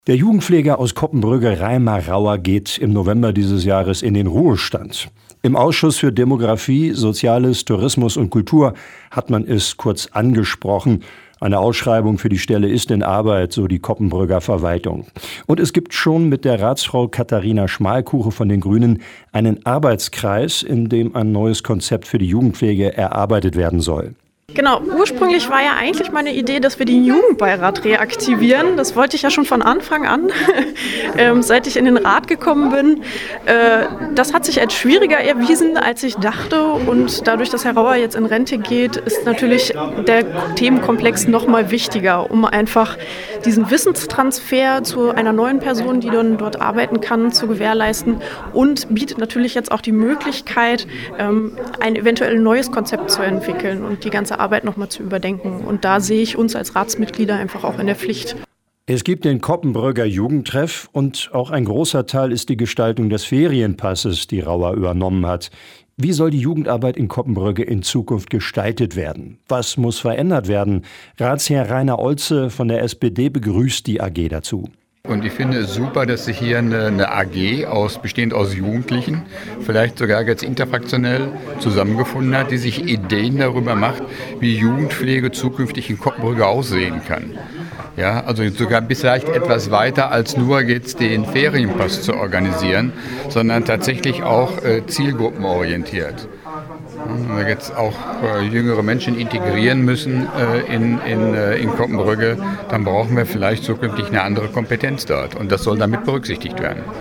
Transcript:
Der Jugendpfleger aus Koppenbrügge Reimar Rauer geht im November dieses Jahres in den Ruhestand. Im Ausschuss für Demografie, Soziales, Tourismus und Kultur hat man es kurz angesprochen. Eine Ausschreibung für die Stelle ist in Arbeit, so die Koppenbrügger Verwaltung. Und es gibt schon mit der Ratsfrau Katharina Schmalkuche von den Grünen einen Arbeitskreis, in dem ein neues Konzept für die Jugendpflege erarbeitet werden soll. Genau, ursprünglich war ja eigentlich meine Idee, dass wir den Jugendbeirat reaktivieren. Das wollte ich ja schon von Anfang an, seit ich in den Rat gekommen bin. Das hat sich als schwieriger erwiesen, als ich dachte. Und dadurch, dass Herr Rauer jetzt in Rente geht, ist natürlich der Themenkomplex noch mal wichtiger, um einfach diesen Wissenstransfer zu einer neuen Person, die dann dort arbeiten kann, zu gewährleisten. Und bietet natürlich jetzt auch die Möglichkeit, ein eventuell neues Konzept zu entwickeln und die ganze Arbeit nochmal zu überdenken. Und da sehe ich uns als Ratsmitglieder einfach auch in der Pflicht. Es gibt den Koppenbrügger Jugendtreff und auch ein großer Teil ist die Gestaltung des Ferienpasses, die Rauer übernommen hat. Wie soll die Jugendarbeit in Koppenbrügge in Zukunft gestaltet werden? Was muss verändert werden? Ratsherr Rainer Olze von der SPD begrüßt die AG dazu. Und ich finde es super, dass sich hier eine AG bestehend aus Jugendlichen, vielleicht sogar jetzt interfraktionell zusammengefunden hat, die sich Ideen darüber macht, wie Jugendpflege zukünftig in Koppenbrügge aussehen kann. Ja, also sogar vielleicht etwas weiter als nur jetzt den Ferienpass zu organisieren, sondern tatsächlich auch zielgruppenorientiert. Wenn wir jetzt auch jüngere Menschen integrieren müssen in Koppenbrügge, dann brauchen wir vielleicht zukünftig eine andere Kompetenz dort. Und das soll damit berücksichtigt werden.